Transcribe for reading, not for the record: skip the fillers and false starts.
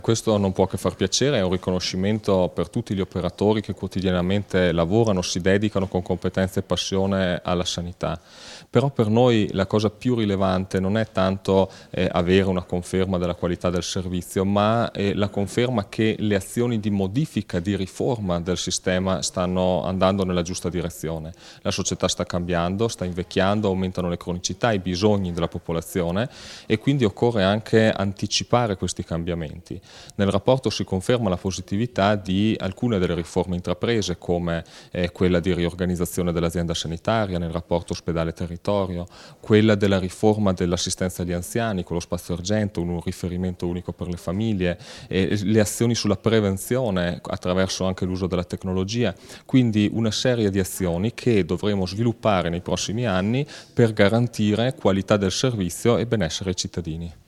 Questo non può che far piacere, è un riconoscimento per tutti gli operatori che quotidianamente lavorano, si dedicano con competenza e passione alla sanità. Però per noi la cosa più rilevante non è tanto avere una conferma della qualità del servizio, ma la conferma che le azioni di modifica, di riforma del sistema stanno andando nella giusta direzione. La società sta cambiando, sta invecchiando, aumentano le cronicità, i bisogni della popolazione e quindi occorre anche anticipare questi cambiamenti. Nel rapporto si conferma la positività di alcune delle riforme intraprese, come quella di riorganizzazione dell'azienda sanitaria nel rapporto ospedale-territorio, quella della riforma dell'assistenza agli anziani con lo spazio argento, un riferimento unico per le famiglie, le azioni sulla prevenzione attraverso anche l'uso della tecnologia, quindi una serie di azioni che dovremo sviluppare nei prossimi anni per garantire qualità del servizio e benessere ai cittadini.